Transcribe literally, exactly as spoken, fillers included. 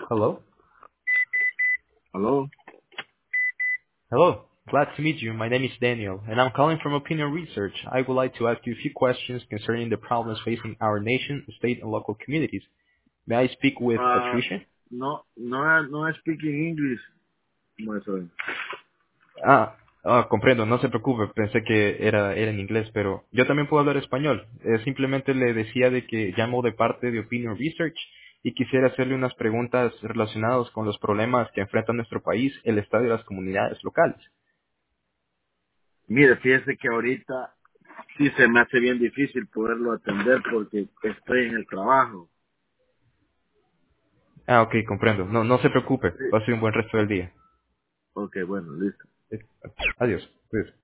Hello? Hello? Hello. Glad to meet you. My name is Daniel, and I'm calling from Opinion Research. I would like to ask you a few questions concerning the problems facing our nation, state, and local communities. May I speak with Uh, Patricia? no, no, I- no I speak in English, my friend. Ah, ah, comprendo, no se preocupe, pensé que era, era en inglés, pero yo también puedo hablar español. Eh, simplemente le decía de que llamo de parte de Opinion Research y quisiera hacerle unas preguntas relacionadas con los problemas que enfrenta nuestro país, el Estado y las comunidades locales. Mire, fíjese que ahorita sí se me hace bien difícil poderlo atender porque estoy en el trabajo. Ah, ok, comprendo. No, no se preocupe. Sí. Pase un buen resto del día. Ok, bueno, listo. Eh, Adiós. Cuídese.